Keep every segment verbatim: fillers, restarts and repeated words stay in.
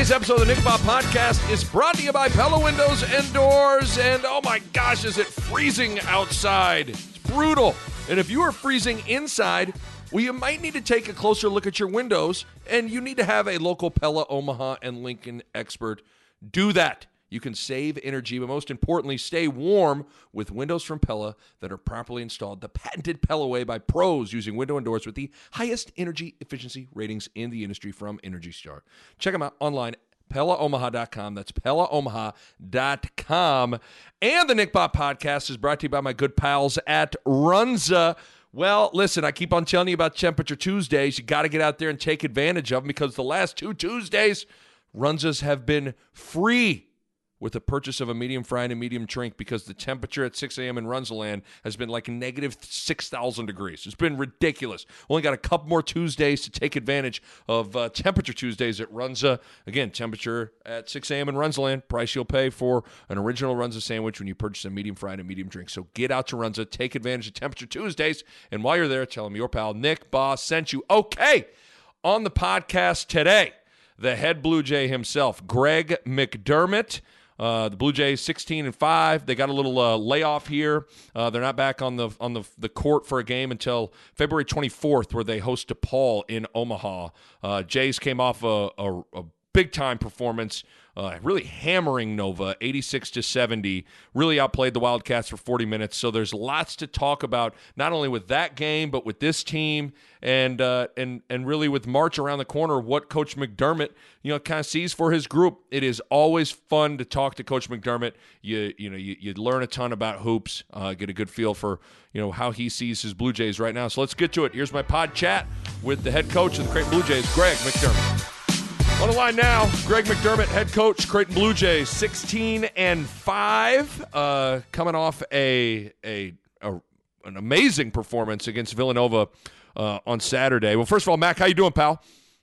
Today's episode of the Nick Bob Podcast is brought to you by Pella Windows and Doors. And oh my gosh, is it freezing outside? It's brutal. And if you are freezing inside, well, you might need to take a closer look at your windows, and you need to have a local Pella, Omaha, and Lincoln expert do that. You can save energy, but most importantly, stay warm with windows from Pella that are properly installed the patented Pella way by pros using window and doors with the highest energy efficiency ratings in the industry from Energy Star. Check them out online, Pella Omaha dot com. That's Pella Omaha dot com. And the Nick Bob Podcast is brought to you by my good pals at Runza. Well, listen, I keep on telling you about Temperature Tuesdays. You got to get out there and take advantage of them because the last two Tuesdays, Runzas have been free with the purchase of a medium fry and a medium drink because the temperature at six a.m. in Runzaland has been like negative six thousand degrees. It's been ridiculous. Only got a couple more Tuesdays to take advantage of uh, Temperature Tuesdays at Runza. Again, temperature at six a.m. in Runzaland. Price you'll pay for an original Runza sandwich when you purchase a medium fry and a medium drink. So get out to Runza, take advantage of Temperature Tuesdays, and while you're there, tell them your pal Nick Boss sent you. Okay, on the podcast today, the head Blue Jay himself, Greg McDermott. Uh, the Blue Jays sixteen and five. They got a little uh, layoff here. Uh, they're not back on the on the the court for a game until February twenty-fourth, where they host DePaul in Omaha. Uh, Jays came off a, a, a big time performance, uh, really hammering Nova, eighty-six to seventy. Really outplayed the Wildcats for forty minutes. So there's lots to talk about, not only with that game, but with this team, and uh, and and really with March around the corner, what Coach McDermott, you know, kind of sees for his group. It is always fun to talk to Coach McDermott. You you know you, you learn a ton about hoops, uh, get a good feel for you know how he sees his Blue Jays right now. So let's get to it. Here's my pod chat with the head coach of the Creighton Blue Jays, Greg McDermott. On the line now, Greg McDermott, head coach, Creighton Blue Jays, sixteen and five, uh, coming off a, a a an amazing performance against Villanova uh, on Saturday. Well, first of all, Mac, how you doing, pal?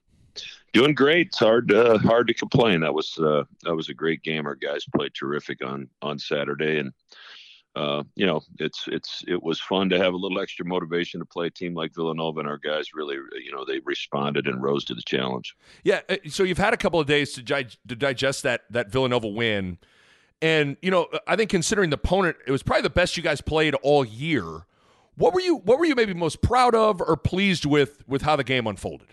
Doing great. It's hard uh, hard to complain. That was uh, that was a great game. Our guys played terrific on on Saturday, and uh, you know it's it's it was fun to have a little extra motivation to play a team like Villanova, and our guys really you know they responded and rose to the challenge. Yeah. So you've had a couple of days to, gi- to digest that that Villanova win, and you know I think considering the opponent, it was probably the best you guys played all year. What were you What were you maybe most proud of or pleased with with how the game unfolded?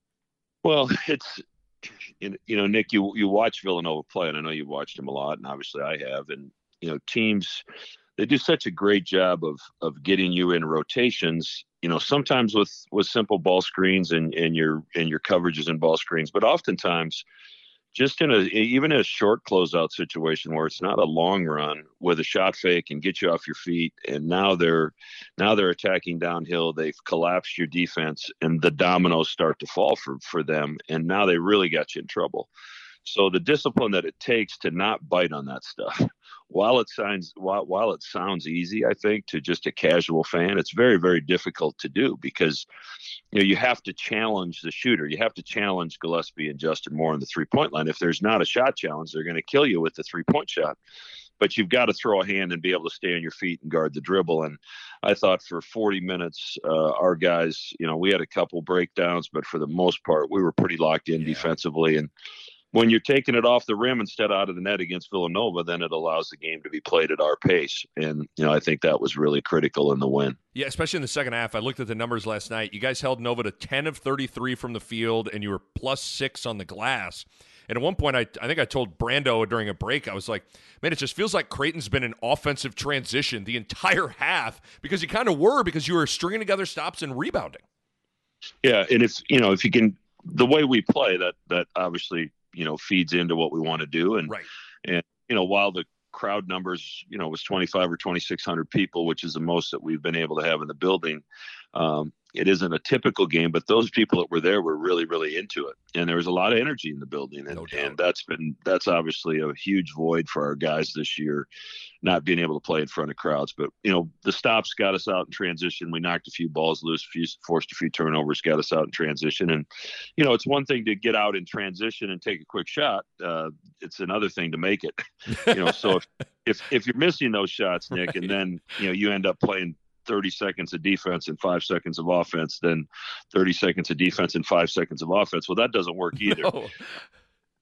Well, it's, you know, Nick, you, you watch Villanova play, and I know you've watched them a lot, and obviously I have. And, you know, teams, they do such a great job of of getting you in rotations, you know, sometimes with, with simple ball screens and, and your and your coverages and ball screens, but oftentimes just in a even in a short closeout situation where it's not a long run with a shot fake and get you off your feet, and now they're now they're attacking downhill. They've collapsed your defense, and the dominoes start to fall for for them, and now they really got you in trouble. So the discipline that it takes to not bite on that stuff, while it sounds while, while it sounds easy, I think, to just a casual fan, it's very, very difficult to do because, you know, you have to challenge the shooter. You have to challenge Gillespie and Justin Moore on the three-point line. If there's not a shot challenge, they're going to kill you with the three-point shot. But you've got to throw a hand and be able to stay on your feet and guard the dribble. And I thought for forty minutes, uh, our guys, you know, we had a couple breakdowns, but for the most part, we were pretty locked in yeah. defensively. And when you're taking it off the rim instead of out of the net against Villanova, then it allows the game to be played at our pace. And, you know, I think that was really critical in the win. Yeah, especially in the second half. I looked at the numbers last night. You guys held Nova to ten of thirty-three from the field, and you were plus six on the glass. And at one point, I, I think I told Brando during a break, I was like, man, it just feels like Creighton's been in offensive transition the entire half because you kind of were because you were stringing together stops and rebounding. Yeah, and if, you know, if you can, the way we play, that that obviously – you know, feeds into what we want to do. And, right. and, you know, while the crowd numbers, you know, was twenty-five or twenty-six hundred people, which is the most that we've been able to have in the building. Um, it isn't a typical game, but those people that were there were really, really into it. And there was a lot of energy in the building. And, no and that's been, that's obviously a huge void for our guys this year, not being able to play in front of crowds. But, you know, the stops got us out in transition. We knocked a few balls loose, a few, forced a few turnovers, got us out in transition. And, you know, it's one thing to get out in transition and take a quick shot. Uh, it's another thing to make it, you know, so if, if, if you're missing those shots, Nick, right. and then, you know, you end up playing thirty seconds of defense and five seconds of offense, then thirty seconds of defense and five seconds of offense. Well, that doesn't work either. No.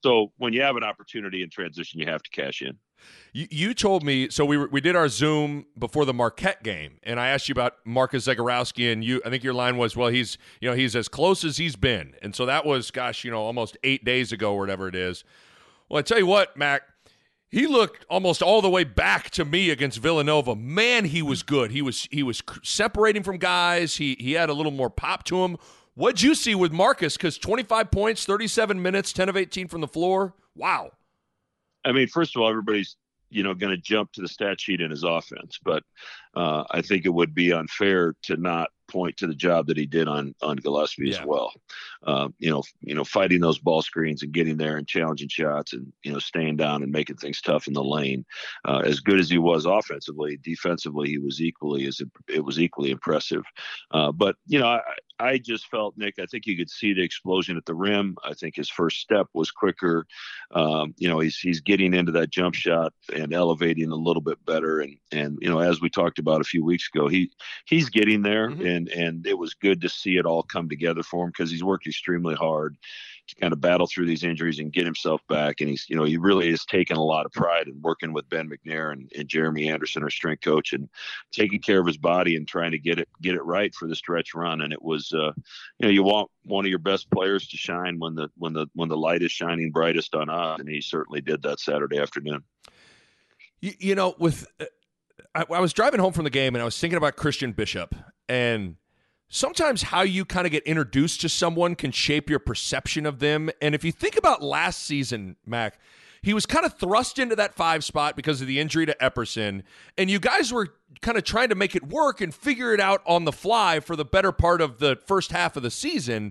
So when you have an opportunity in transition, you have to cash in. You, you told me, so we were, we did our Zoom before the Marquette game, and I asked you about Marcus Zagorowski, and you, I think your line was, well, he's, you know, he's as close as he's been. And so that was, gosh, you know, almost eight days ago or whatever it is. Well, I tell you what, Mac, he looked almost all the way back to me against Villanova. Man, he was good. He was he was separating from guys. He he had a little more pop to him. What'd you see with Marcus? Because twenty-five points, thirty-seven minutes, ten of eighteen from the floor. Wow. I mean, first of all, everybody's, you know, going to jump to the stat sheet in his offense, but uh, I think it would be unfair to not point to the job that he did on on Gillespie yeah. as well. Uh, you know, you know, fighting those ball screens and getting there and challenging shots and, you know, staying down and making things tough in the lane. Uh, as good as he was offensively, defensively, he was equally as it was equally impressive. Uh, but you know, I, I just felt, Nick, I think you could see the explosion at the rim. I think his first step was quicker. Um, you know, he's he's getting into that jump shot and elevating a little bit better. And and you know, as we talked about a few weeks ago, he he's getting there. Mm-hmm. And and it was good to see it all come together for him because he's worked extremely hard to kind of battle through these injuries and get himself back. And he's, you know, he really has taken a lot of pride in working with Ben McNair and, and Jeremy Anderson, our strength coach, and taking care of his body and trying to get it get it right for the stretch run. And it was, uh, you know, you want one of your best players to shine when the when the when the light is shining brightest on us, and he certainly did that Saturday afternoon. You, you know, with uh, I, I was driving home from the game and I was thinking about Christian Bishop. And sometimes how you kind of get introduced to someone can shape your perception of them. And if you think about last season, Mac, he was kind of thrust into that five spot because of the injury to Epperson. And you guys were kind of trying to make it work and figure it out on the fly for the better part of the first half of the season.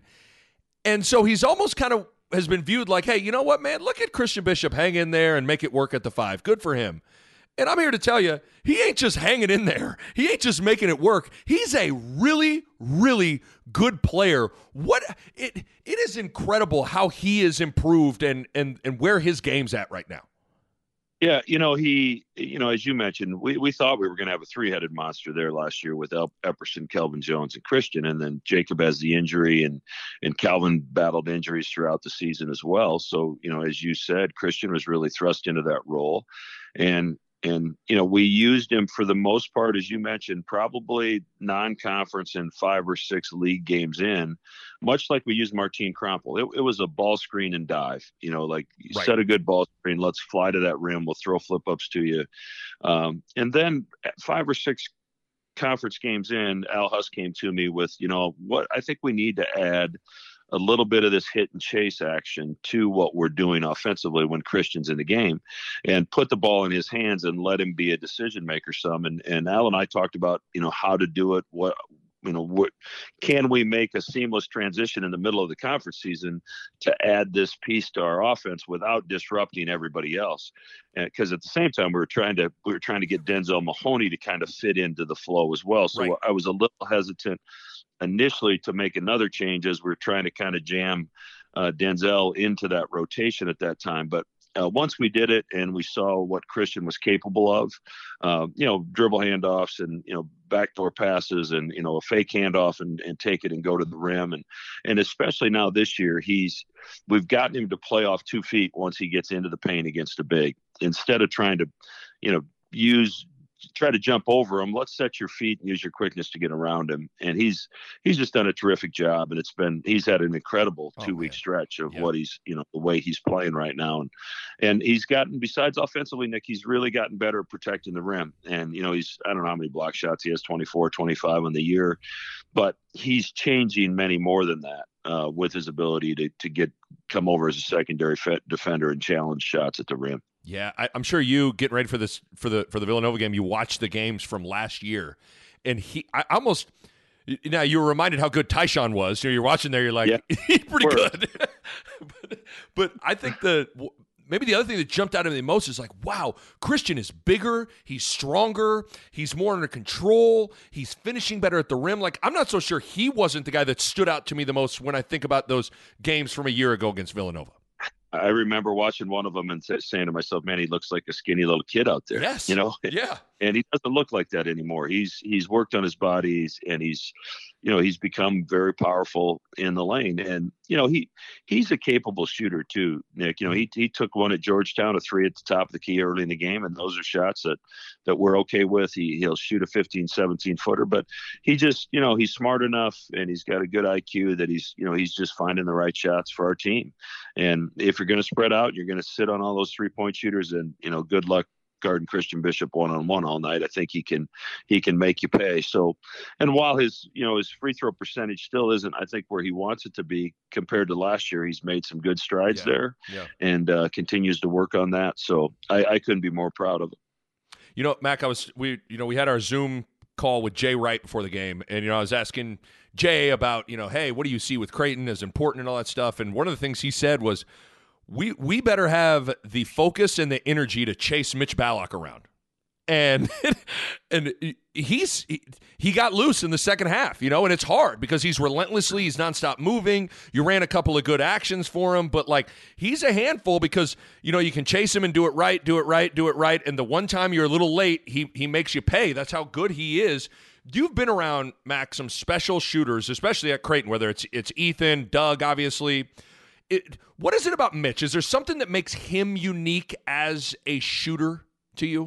And so he's almost kind of has been viewed like, hey, you know what, man, look at Christian Bishop hang in there and make it work at the five. Good for him. And I'm here to tell you, he ain't just hanging in there. He ain't just making it work. He's a really, really good player. What it it is incredible how he is improved and and and where his game's at right now. Yeah, you know, he, you know, as you mentioned, we, we thought we were going to have a three-headed monster there last year with El- Epperson, Kelvin Jones, and Christian, and then Jacob has the injury, and and Calvin battled injuries throughout the season as well. So, you know, as you said, Christian was really thrust into that role, and And, you know, we used him for the most part, as you mentioned, probably non-conference and five or six league games in, much like we used Martin Krampel. It, it was a ball screen and dive, you know, like right. Set a good ball screen. Let's fly to that rim. We'll throw flip ups to you. Um, and then five or six conference games in, Al Huss came to me with, you know, what I think we need to add a little bit of this hit and chase action to what we're doing offensively when Christian's in the game, and put the ball in his hands and let him be a decision maker some. And, and Al and I talked about, you know, how to do it. What, you know, what can we make a seamless transition in the middle of the conference season to add this piece to our offense without disrupting everybody else? Because at the same time, we were trying to, we were trying to get Denzel Mahoney to kind of fit into the flow as well. So right. I was a little hesitant initially to make another change as we're trying to kind of jam uh, Denzel into that rotation at that time. But uh, once we did it and we saw what Christian was capable of, uh, you know, dribble handoffs and, you know, backdoor passes and, you know, a fake handoff and, and take it and go to the rim. And, and especially now this year, he's, we've gotten him to play off two feet once he gets into the paint against a big, instead of trying to, you know, use, try to jump over him. Let's set your feet and use your quickness to get around him. And he's he's just done a terrific job. And it's been he's had an incredible two oh, week man. stretch of yeah. what he's, you know, the way he's playing right now. And and he's gotten, besides offensively, Nick, he's really gotten better at protecting the rim. And, you know, he's, I don't know how many block shots he has, twenty-four, twenty-five on the year, but he's changing many more than that. Uh, with his ability to to get come over as a secondary defender and challenge shots at the rim. Yeah, I, I'm sure you getting ready for this for the for the Villanova game. You watched the games from last year, and he I almost now you were reminded how good Tyshawn was. You know, you're watching there, you're like, yeah, he's pretty Word. good. but, but I think the maybe the other thing that jumped out at me the most is like, wow, Christian is bigger, he's stronger, he's more under control, he's finishing better at the rim. Like, I'm not so sure he wasn't the guy that stood out to me the most when I think about those games from a year ago against Villanova. I remember watching one of them and saying to myself, man, he looks like a skinny little kid out there. Yes. You know? Yeah. And he doesn't look like that anymore. He's he's worked on his body and he's, you know, he's become very powerful in the lane. And, you know, he he's a capable shooter too, Nick. You know, he he took one at Georgetown, a three at the top of the key early in the game, and those are shots that that we're okay with. He he'll shoot a fifteen, seventeen footer, but he just, you know, he's smart enough and he's got a good I Q that he's, you know, he's just finding the right shots for our team. And if you're going to spread out, you're going to sit on all those three point shooters, and, you know, good luck guarding Christian Bishop one-on-one all night. I think he can he can make you pay. So, and while his, you know, his free throw percentage still isn't, I think, where he wants it to be compared to last year, he's made some good strides yeah. there yeah. and uh, continues to work on that. So I, I couldn't be more proud of it. You know, Mac, I was we you know we had our Zoom call with Jay Wright before the game, and you know I was asking Jay about, you know, hey, what do you see with Creighton as important and all that stuff, and one of the things he said was, We we better have the focus and the energy to chase Mitch Ballock around, and and he's he, he got loose in the second half, you know, and it's hard because he's relentlessly he's nonstop moving. You ran a couple of good actions for him, but like he's a handful because, you know, you can chase him and do it right, do it right, do it right, and the one time you're a little late, he he makes you pay. That's how good he is. You've been around, Mac, some special shooters, especially at Creighton, whether it's it's Ethan, Doug, obviously. It, what is it about Mitch? Is there something that makes him unique as a shooter to you?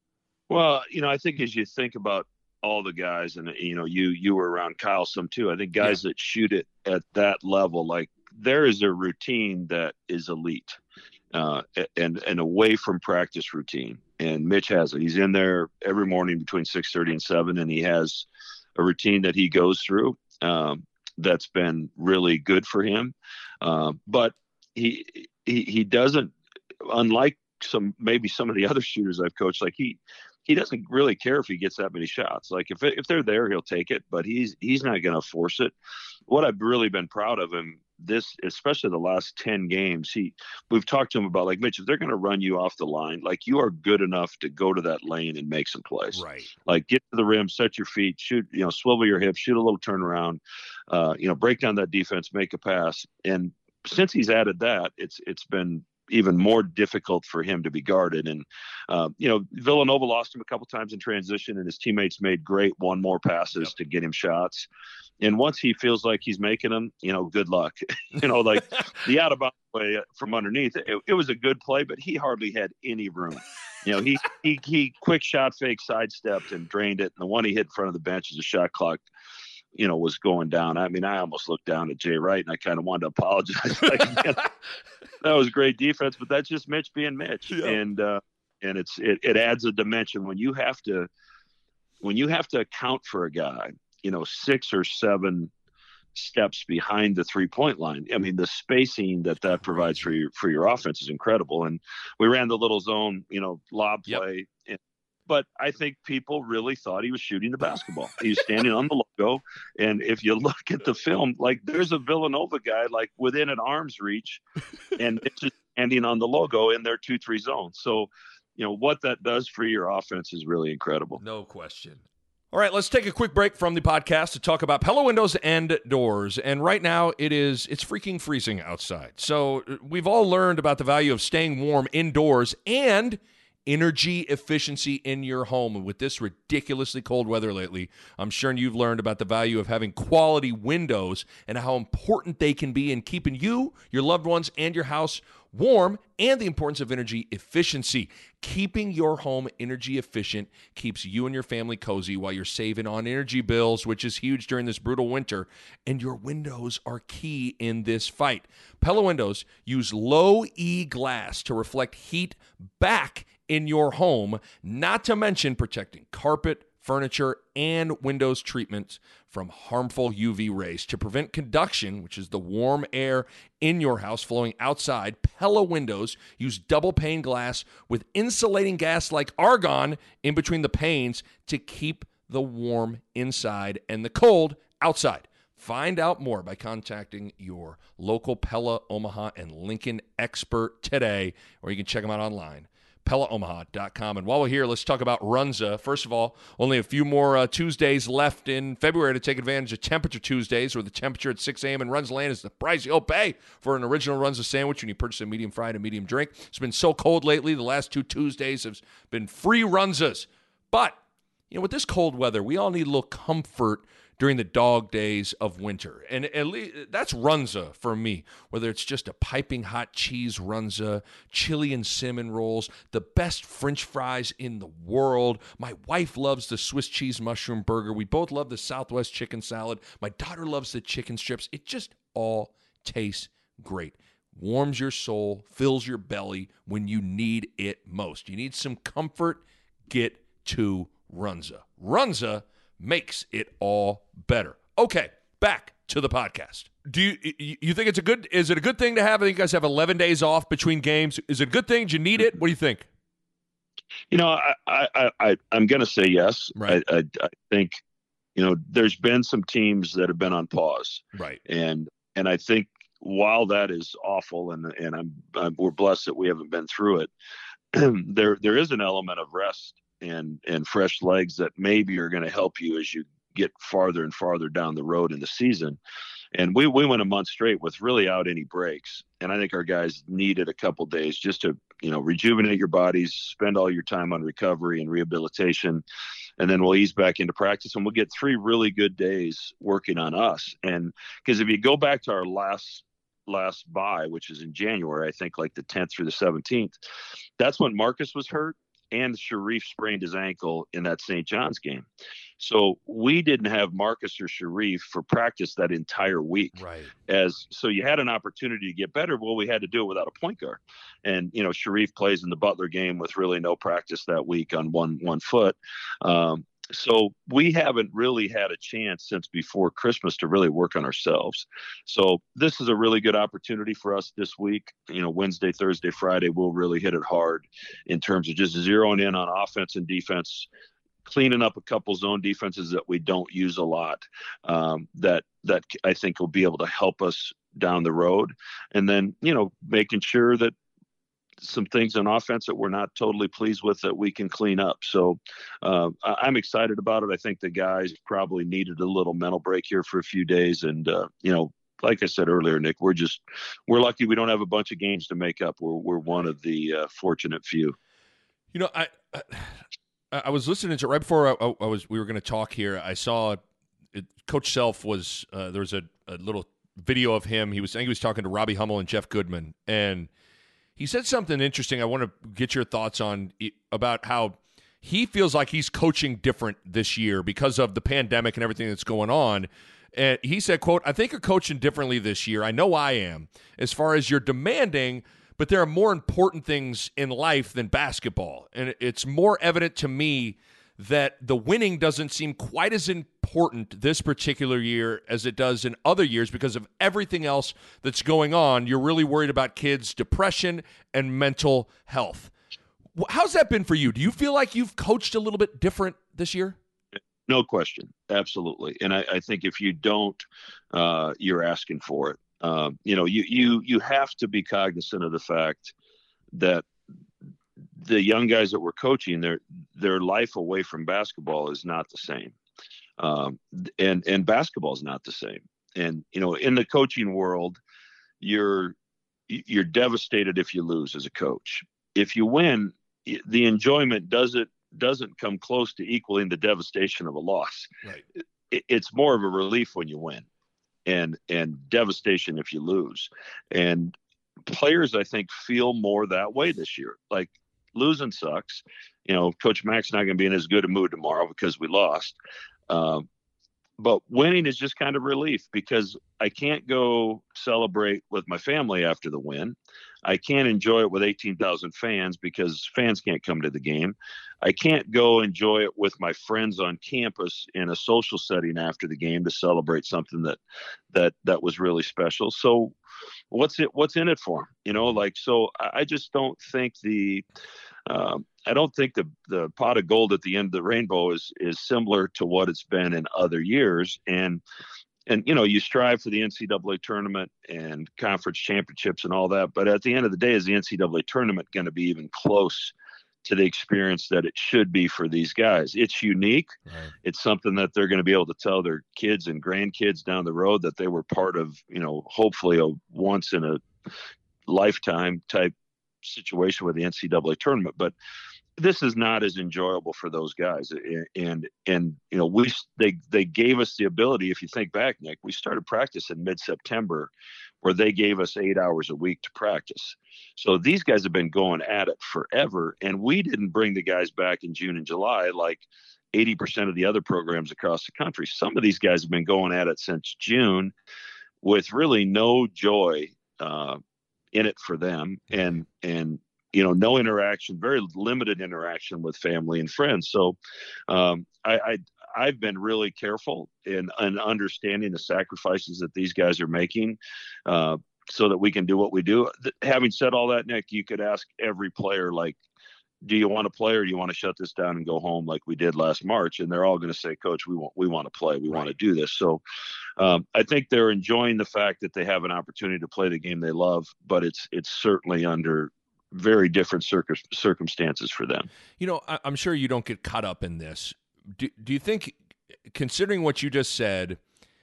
Well, you know, I think as you think about all the guys, and, you know, you you were around Kyle some too. I think guys yeah. that shoot it at that level, like there is a routine that is elite uh, and, and away from practice routine. And Mitch has it. He's in there every morning between six thirty and seven, and he has a routine that he goes through. Um, that's been really good for him. Uh, but he, he, he doesn't, unlike some, maybe some of the other shooters I've coached, like he, he doesn't really care if he gets that many shots. Like if, if they're there, he'll take it, but he's, he's not going to force it. What I've really been proud of him this, especially the last ten games, he, we've talked to him about, like, Mitch, if they're going to run you off the line, like you are good enough to go to that lane and make some plays. Right. Like get to the rim, set your feet, shoot, you know, swivel your hips, shoot a little turnaround, uh, you know, break down that defense, make a pass. And since he's added that, it's, it's been even more difficult for him to be guarded. And, uh, you know, Villanova lost him a couple times in transition, and his teammates made great one more passes yep. to get him shots. And once he feels like he's making them, you know, good luck. you know, like the out of bounds play from underneath, it, it was a good play, but he hardly had any room. You know, he, he, he quick shot fake, sidestepped and drained it. And the one he hit in front of the bench as the shot clock, you know, was going down. I mean, I almost looked down at Jay Wright and I kind of wanted to apologize. Like, man, that was great defense, but that's just Mitch being Mitch. Yeah. And, uh, and it's, it, it adds a dimension when you have to, when you have to account for a guy, you know, six or seven steps behind the three point line. I mean, the spacing that that provides for your, for your offense is incredible. And we ran the little zone, you know, lob play. Yep. And, but I think people really thought he was shooting the basketball. He was standing on the logo. And if you look at the film, like there's a Villanova guy, like within an arm's reach, and it's just standing on the logo in their two, three zone. So, you know, what that does for your offense is really incredible. No question. All right, let's take a quick break from the podcast to talk about Pella Windows and Doors. And right now, it is it's freaking freezing outside. So we've all learned about the value of staying warm indoors and energy efficiency in your home. And with this ridiculously cold weather lately, I'm sure you've learned about the value of having quality windows and how important they can be in keeping you, your loved ones, and your house warm, and the importance of energy efficiency. Keeping your home energy efficient keeps you and your family cozy while you're saving on energy bills, which is huge during this brutal winter, and your windows are key in this fight. Pella Windows use low E glass to reflect heat back in your home, not to mention protecting carpet, furniture, and windows treatments from harmful U V rays. To prevent conduction, which is the warm air in your house flowing outside, Pella Windows use double pane glass with insulating gas like argon in between the panes to keep the warm inside and the cold outside. Find out more by contacting your local Pella Omaha and Lincoln expert today, or you can check them out online. Pella Omaha dot com. And while we're here, let's talk about Runza. First of all, only a few more uh, Tuesdays left in February to take advantage of Temperature Tuesdays, where the temperature at six a.m. in Runza Land is the price you'll pay for an original Runza sandwich when you purchase a medium fried and medium drink. It's been so cold lately. The last two Tuesdays have been free Runzas. But, you know, with this cold weather, we all need a little comfort during the dog days of winter. And at least that's Runza for me, whether it's just a piping hot cheese Runza, chili and cinnamon rolls, the best French fries in the world. My wife loves the Swiss cheese mushroom burger. We both love the Southwest chicken salad. My daughter loves the chicken strips. It just all tastes great. Warms your soul, fills your belly when you need it most. You need some comfort, get to Runza. Runza makes it all better. Okay, back to the podcast. Do you you think it's a good is it a good thing to have? I think you guys have eleven days off between games. Is it a good thing? Do you need it? What do you think? You know, I, I, I, I'm going to say yes. Right. I, I, I think, you know, there's been some teams that have been on pause. Right. And, and I think while that is awful, and, and I'm, I'm, we're blessed that we haven't been through it, there, there is an element of rest and, and fresh legs that maybe are going to help you as you get farther and farther down the road in the season. And we, we went a month straight with really out any breaks. And I think our guys needed a couple days just to, you know, rejuvenate your bodies, spend all your time on recovery and rehabilitation. And then we'll ease back into practice, and we'll get three really good days working on us. And because if you go back to our last last bye, which is in January, I think like the tenth through the seventeenth, that's when Marcus was hurt and Sharif sprained his ankle in that Saint John's game. So we didn't have Marcus or Sharif for practice that entire week. Right. As so you had an opportunity to get better. Well, we had to do it without a point guard. And, you know, Sharif plays in the Butler game with really no practice that week on one, one foot. Um, so we haven't really had a chance since before Christmas to really work on ourselves. So this is a really good opportunity for us this week. You know, Wednesday, Thursday, Friday, we'll really hit it hard in terms of just zeroing in on offense and defense, cleaning up a couple zone defenses that we don't use a lot, um, that that I think will be able to help us down the road. And then, you know, making sure that some things on offense that we're not totally pleased with that we can clean up. So uh, I'm excited about it. I think the guys probably needed a little mental break here for a few days. And, uh, you know, like I said earlier, Nick, we're just, we're lucky we don't have a bunch of games to make up. We're, we're one of the uh, fortunate few. You know, I, I I was listening to right before I, I was we were going to talk here. I saw it, Coach Self was uh, there was a, a little video of him. He was I think he was talking to Robbie Hummel and Jeff Goodman, and he said something interesting. I want to get your thoughts on about how he feels like he's coaching different this year because of the pandemic and everything that's going on. And he said, "quote I think you're coaching differently this year. I know I am. As far as you're demanding." But there are more important things in life than basketball. And it's more evident to me that the winning doesn't seem quite as important this particular year as it does in other years because of everything else that's going on. You're really worried about kids' depression and mental health. How's that been for you? Do you feel like you've coached a little bit different this year? No question. Absolutely. And I, I think if you don't, uh, you're asking for it. Um, you know, you, you, you have to be cognizant of the fact that the young guys that we're coaching, their, their life away from basketball is not the same. Um, and, and basketball is not the same. And, you know, in the coaching world, you're, you're devastated if you lose as a coach. If you win, the enjoyment doesn't, doesn't come close to equaling the devastation of a loss. Right. It, it's more of a relief when you win. And and devastation if you lose. And players, I think, feel more that way this year. Like, losing sucks. You know, Coach Mack's not going to be in as good a mood tomorrow because we lost. Um, but winning is just kind of relief because I can't go celebrate with my family after the win. I can't enjoy it with eighteen thousand fans because fans can't come to the game. I can't go enjoy it with my friends on campus in a social setting after the game to celebrate something that that that was really special. So what's it what's in it for them? You know, like, so I just don't think the um, I don't think the the pot of gold at the end of the rainbow is is similar to what it's been in other years. And And, you know, you strive for the N C double A tournament and conference championships and all that. But at the end of the day, is the N C double A tournament going to be even close to the experience that it should be for these guys? It's unique. Right. It's something that they're going to be able to tell their kids and grandkids down the road that they were part of, you know, hopefully a once in a lifetime type situation with the N C double A tournament. But this is not as enjoyable for those guys. And, and, you know, we, they, they gave us the ability, if you think back, Nick, we started practice in mid-September where they gave us eight hours a week to practice. So these guys have been going at it forever. And we didn't bring the guys back in June and July, like eighty percent of the other programs across the country. Some of these guys have been going at it since June with really no joy uh, in it for them. And, and, you know, no interaction, very limited interaction with family and friends. So um, I, I, I've been really careful in, in understanding the sacrifices that these guys are making uh, so that we can do what we do. Th- having said all that, Nick, you could ask every player, like, do you want to play or do you want to shut this down and go home like we did last March? And they're all going to say, Coach, we want, we want to play. We right. want to do this. So um, I think they're enjoying the fact that they have an opportunity to play the game they love, but it's, it's certainly under very different circum- circumstances for them. You know, I- I'm sure you don't get caught up in this. Do, do you think, considering what you just said,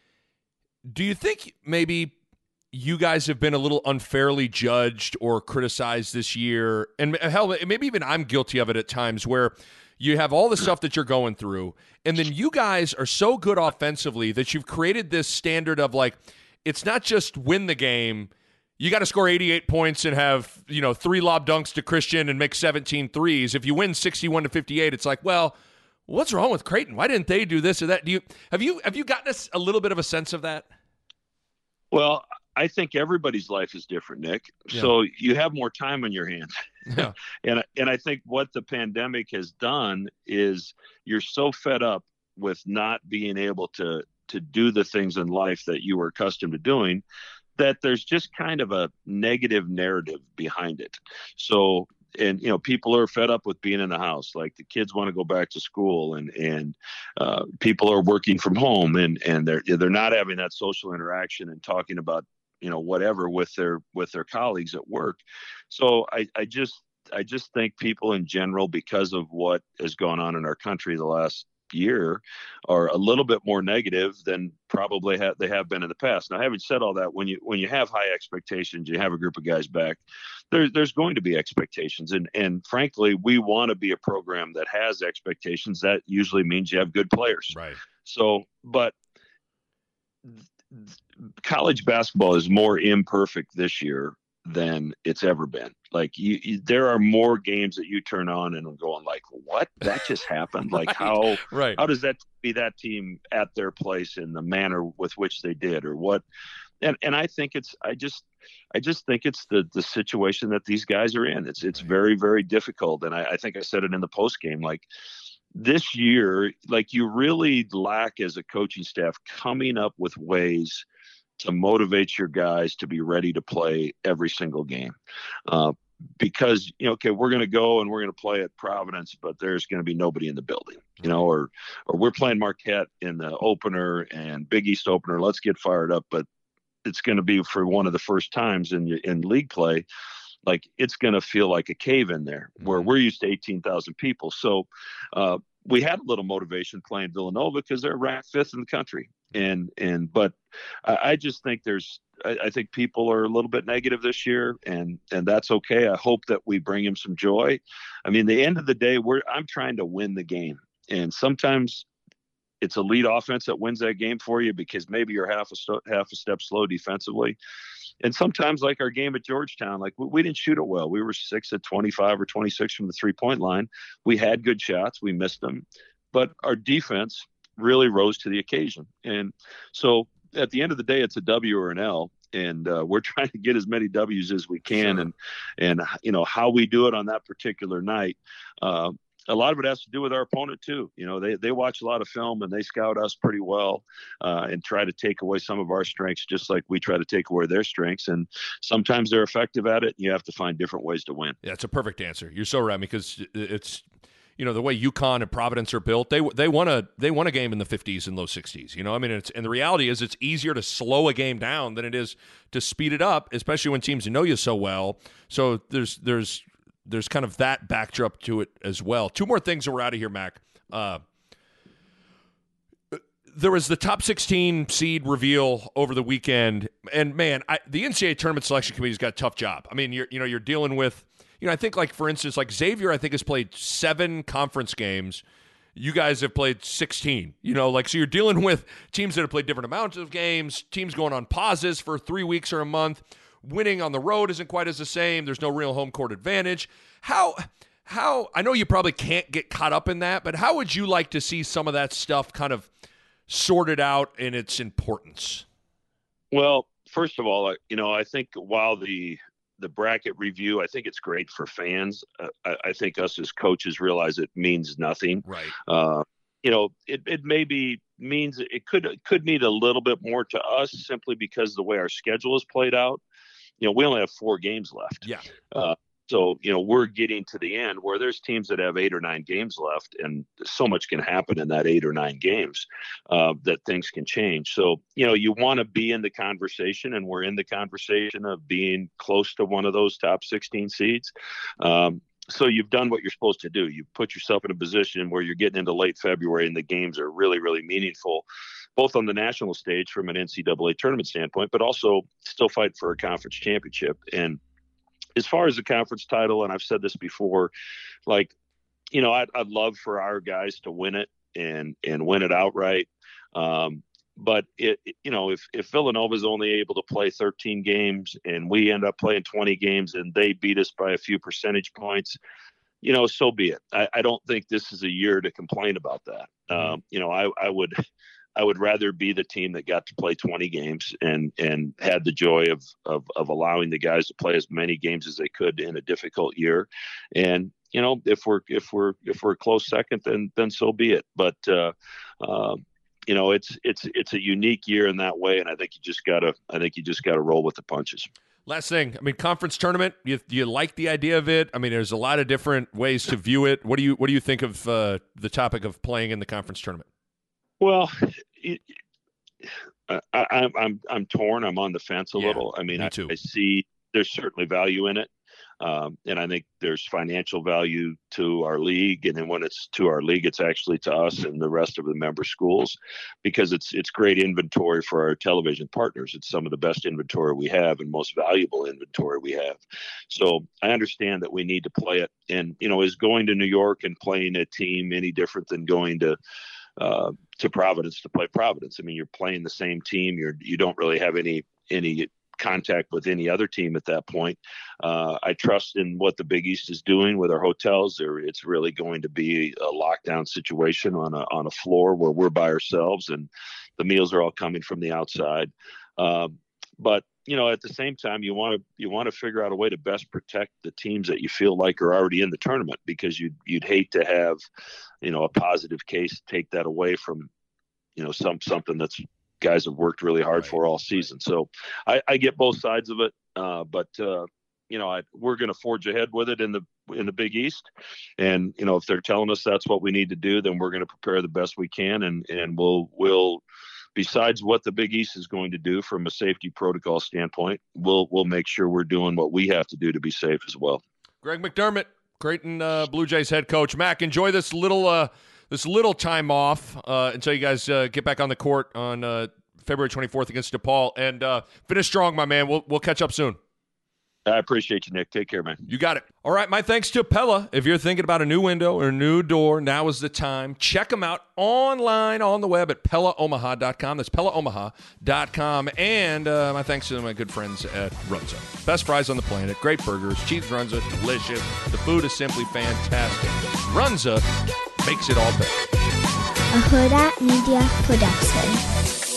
do you think maybe you guys have been a little unfairly judged or criticized this year? And hell, maybe even I'm guilty of it at times, where you have all the stuff that you're going through, and then you guys are so good offensively that you've created this standard of, like, it's not just win the game. You got to score eighty-eight points and have, you know, three lob dunks to Christian and make seventeen threes. If you win sixty-one to fifty-eight, it's like, well, what's wrong with Creighton? Why didn't they do this or that? Do you have you have you gotten a, a little bit of a sense of that? Well, I think everybody's life is different, Nick. Yeah. So you have more time on your hands. Yeah. and and I think what the pandemic has done is you're so fed up with not being able to to do the things in life that you were accustomed to doing, that there's just kind of a negative narrative behind it. So, and, you know, people are fed up with being in the house. Like, the kids want to go back to school, and, and uh, people are working from home, and, and they're, they're not having that social interaction and talking about, you know, whatever with their, with their colleagues at work. So I, I just, I just think people in general, because of what has gone on in our country the last year, are a little bit more negative than probably ha- they have been in the past. Now, having said all that, when you when you have high expectations, you have a group of guys back, there, there's going to be expectations. And and frankly, we want to be a program that has expectations. That usually means you have good players. Right. So, but college basketball is more imperfect this year than it's ever been. Like, you, you there are more games that you turn on and I'm going like, what? That just happened. Like, right. how, right. how does that be that team at their place in the manner with which they did, or what? And, and I think it's, I just, I just think it's the, the situation that these guys are in. It's, it's very, very difficult. And I, I think I said it in the post game, like, this year, like, you really lack as a coaching staff coming up with ways to motivate your guys to be ready to play every single game. Uh, because, you know, okay, we're going to go and we're going to play at Providence, but there's going to be nobody in the building, you know, or, or we're playing Marquette in the opener and Big East opener. Let's get fired up. But it's going to be for one of the first times in in league play. Like, it's going to feel like a cave in there, where we're used to eighteen thousand people. So uh, we had a little motivation playing Villanova because they're ranked fifth in the country. And, and, but I, I just think there's, I, I think people are a little bit negative this year, and, and that's okay. I hope that we bring him some joy. I mean, the end of the day, we're, I'm trying to win the game. And sometimes it's a lead offense that wins that game for you because maybe you're half a st- half a step slow defensively. And sometimes, like our game at Georgetown, like we, we didn't shoot it well. We were six at twenty-five or twenty-six from the three point line. We had good shots. We missed them, but our defense really rose to the occasion. And so at the end of the day, it's a W or an L. And uh, we're trying to get as many W's as we can. Sure. And, and, you know, how we do it on that particular night, uh, a lot of it has to do with our opponent too. You know, they, they watch a lot of film and they scout us pretty well uh, and try to take away some of our strengths, just like we try to take away their strengths. And sometimes they're effective at it, and you have to find different ways to win. Yeah, it's a perfect answer. You're so right, because it's, you know, the way UConn and Providence are built, they they won a they won a game in the fifties and low sixties. You know, I mean, it's, and the reality is, it's easier to slow a game down than it is to speed it up, especially when teams know you so well. So there's there's there's kind of that backdrop to it as well. Two more things and we're out of here, Mac. Uh, there was the top sixteen seed reveal over the weekend, and man, I, the N C double A tournament selection committee's got a tough job. I mean, you're you know you're dealing with you know, I think like, for instance, like Xavier, I think has played seven conference games. You guys have played sixteen, you know, like, so you're dealing with teams that have played different amounts of games, teams going on pauses for three weeks or a month. Winning on the road isn't quite as the same. There's no real home court advantage. How, how, I know you probably can't get caught up in that, but how would you like to see some of that stuff kind of sorted out in its importance? Well, first of all, you know, I think while the, the bracket review, I think it's great for fans. Uh, I, I think us as coaches realize it means nothing. Right. Uh, you know, it, it maybe means it could it could mean a little bit more to us simply because the way our schedule is played out. You know, we only have four games left. Yeah. Uh, so, you know, we're getting to the end where there's teams that have eight or nine games left, and so much can happen in that eight or nine games uh, that things can change. So, you know, you want to be in the conversation, and we're in the conversation of being close to one of those top sixteen seeds. Um, so you've done what you're supposed to do. You put yourself in a position where you're getting into late February and the games are really, really meaningful, both on the national stage from an N C double A tournament standpoint, but also still fight for a conference championship. And as far as the conference title, and I've said this before, like, you know, I'd, I'd love for our guys to win it and, and win it outright. Um, but it, you know, if, if Villanova is only able to play thirteen games and we end up playing twenty games and they beat us by a few percentage points, you know, so be it. I, I don't think this is a year to complain about that. Mm-hmm. Um, you know, I, I would, I would rather be the team that got to play twenty games and, and had the joy of, of, of allowing the guys to play as many games as they could in a difficult year. And, you know, if we're, if we're, if we're a close second, then, then so be it. But, uh, uh, you know, it's, it's, it's a unique year in that way. And I think you just gotta, I think you just gotta roll with the punches. Last thing, I mean, conference tournament, you, you like the idea of it? I mean, there's a lot of different ways to view it. What do you, what do you think of uh, the topic of playing in the conference tournament? Well, I, I'm I'm I'm torn. I'm on the fence a yeah, little. I mean, me I, too. I see there's certainly value in it, um, and I think there's financial value to our league. And then when it's to our league, it's actually to us and the rest of the member schools, because it's it's great inventory for our television partners. It's some of the best inventory we have and most valuable inventory we have. So I understand that we need to play it. And you know, is going to New York and playing a team any different than going to uh, to Providence to play Providence? I mean, you're playing the same team. You're, you don't really have any, any contact with any other team at that point. Uh, I trust in what the Big East is doing with our hotels. There, it's really going to be a lockdown situation on a, on a floor where we're by ourselves and the meals are all coming from the outside. Um, but, you know, at the same time, you want to, you want to figure out a way to best protect the teams that you feel like are already in the tournament, because you'd, you'd hate to have, you know, a positive case take that away from, you know, some, something that's guys have worked really hard right. for all season. So I, I get both sides of it. Uh, but, uh, you know, I, we're going to forge ahead with it in the, in the Big East. And, you know, if they're telling us that's what we need to do, then we're going to prepare the best we can. And, and we'll, we'll, besides what the Big East is going to do from a safety protocol standpoint, we'll, we'll make sure we're doing what we have to do to be safe as well. Greg McDermott, Creighton uh, Blue Jays head coach. Mac, enjoy this little, uh, this little time off uh, until you guys uh, get back on the court on uh, February twenty-fourth against DePaul, and uh, finish strong, my man. We'll we'll catch up soon. I appreciate you, Nick. Take care, man. You got it. All right, my thanks to Pella. If you're thinking about a new window or a new door, now is the time. Check them out online on the web at Pella Omaha dot com. That's Pella Omaha dot com. And uh, my thanks to my good friends at Runza. Best fries on the planet, great burgers, cheese Runza, delicious. The food is simply fantastic. Runza makes it all better. A Huda Media Production.